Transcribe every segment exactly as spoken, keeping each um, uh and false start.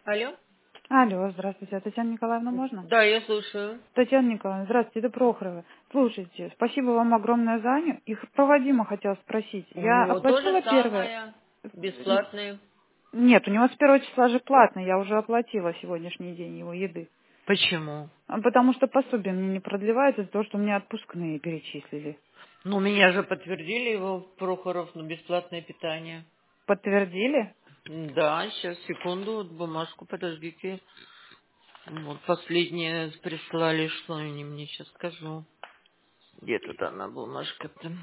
Алло? Алло, здравствуйте. А Татьяна Николаевна можно? Да, я слушаю. Татьяна Николаевна, здравствуйте, это Прохорова. Слушайте, спасибо вам огромное за Аню. Их проводимо хотела спросить. У Я него то же оплатила первое? самое, бесплатные. Нет, у него с первого числа же платно. Я уже оплатила сегодняшний день его еды. Почему? А Потому что пособие мне не продлевается из-за того, что мне отпускные перечислили. Ну, меня же подтвердили его, Прохоров, на бесплатное питание. Подтвердили? Да, сейчас, секунду, вот бумажку, подождите. Вот последнее прислали, что они мне сейчас скажу. Где тут она, бумажка-то?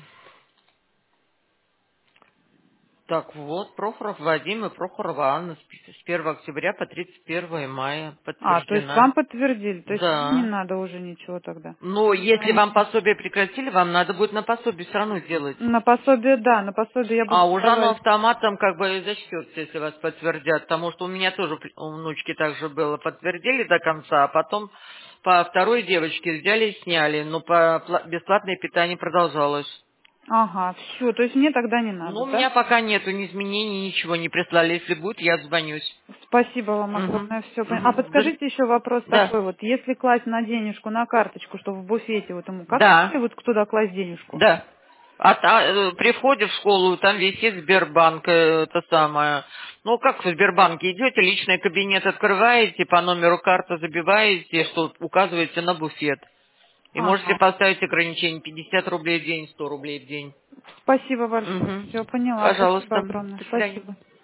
Так вот, Прохоров Вадим и Прохорова Анна с с первого октября по тридцать первое мая А, то есть вам подтверждена. подтвердили, то есть мне не Да. надо уже ничего тогда. Но если вам Понятно. пособие прекратили, вам надо будет на пособие все равно делать. На пособие, да, на пособие я буду А уже оно подавать. автоматом как бы зачтется, если вас подтвердят. Потому что у меня тоже при- у внучки также было. Подтвердили до конца, а потом по второй девочке взяли и сняли. Но по пла- бесплатное питание продолжалось. Ага, все, то есть мне тогда не Ну, надо, у да? меня пока нету ни изменений, ничего не прислали. Если будет, я отзвонюсь. Спасибо вам Угу. огромное, все. А Угу. подскажите еще вопрос Да. такой вот, если класть на денежку, на карточку, что в буфете вот ему, как Да. вот туда класть денежку? Да. А та- э, при входе в школу там висит Сбербанк, э, это самое. Ну, как в Сбербанке идете, личный кабинет открываете, по номеру карты забиваете, что указываете на буфет. И можете Ага, поставить ограничение пятьдесят рублей в день, сто рублей в день. спасибо большое, Угу. все поняла, спасибо Пожалуйста. огромное, До свидания. спасибо.